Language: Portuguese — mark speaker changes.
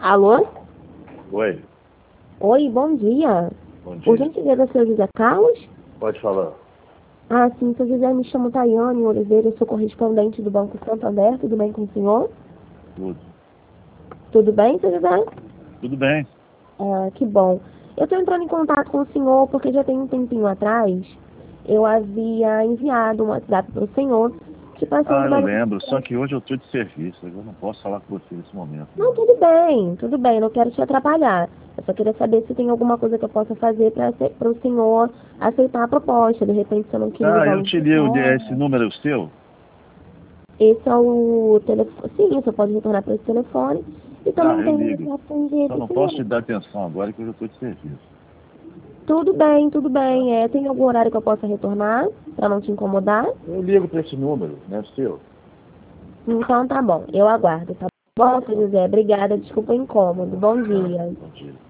Speaker 1: Alô?
Speaker 2: Oi,
Speaker 1: Oi, bom dia.
Speaker 2: bom dia.
Speaker 1: Por gentileza, seu José Carlos?
Speaker 2: Pode falar.
Speaker 1: Ah, sim, seu José, me chamo Tayane Oliveira, eu sou correspondente do Banco Santander, tudo bem com o senhor?
Speaker 2: Tudo.
Speaker 1: Tudo bem, seu José?
Speaker 2: Tudo bem.
Speaker 1: Ah, que bom. Eu estou entrando em contato com o senhor porque já tem um tempinho atrás eu havia enviado um WhatsApp para o senhor te passando
Speaker 2: Eu
Speaker 1: várias
Speaker 2: lembro, só
Speaker 1: informações.
Speaker 2: que hoje eu estou de serviço, eu não posso falar com você nesse momento.
Speaker 1: Não, tudo bem, não quero te atrapalhar. Eu só queria saber se tem alguma coisa que eu possa fazer para o senhor aceitar a proposta. De repente, se eu não queria o
Speaker 2: Eu
Speaker 1: valor
Speaker 2: te
Speaker 1: de
Speaker 2: ligo,
Speaker 1: fora.
Speaker 2: esse número é o seu?
Speaker 1: Esse é o telefone. Sim, você pode retornar para esse telefone. E também
Speaker 2: Eu
Speaker 1: tem o
Speaker 2: ligo.
Speaker 1: WhatsApp com
Speaker 2: Só
Speaker 1: do
Speaker 2: não posso te
Speaker 1: senhor.
Speaker 2: dar atenção agora que eu já estou de serviço.
Speaker 1: Tudo
Speaker 2: Tá?
Speaker 1: bem. Tem algum horário que eu possa retornar para não te incomodar?
Speaker 2: Eu ligo para esse número, não é o seu?
Speaker 1: Então tá bom, eu aguardo, tá bom, seu José? Obrigada, desculpa o incômodo. Bom dia.
Speaker 2: Bom dia.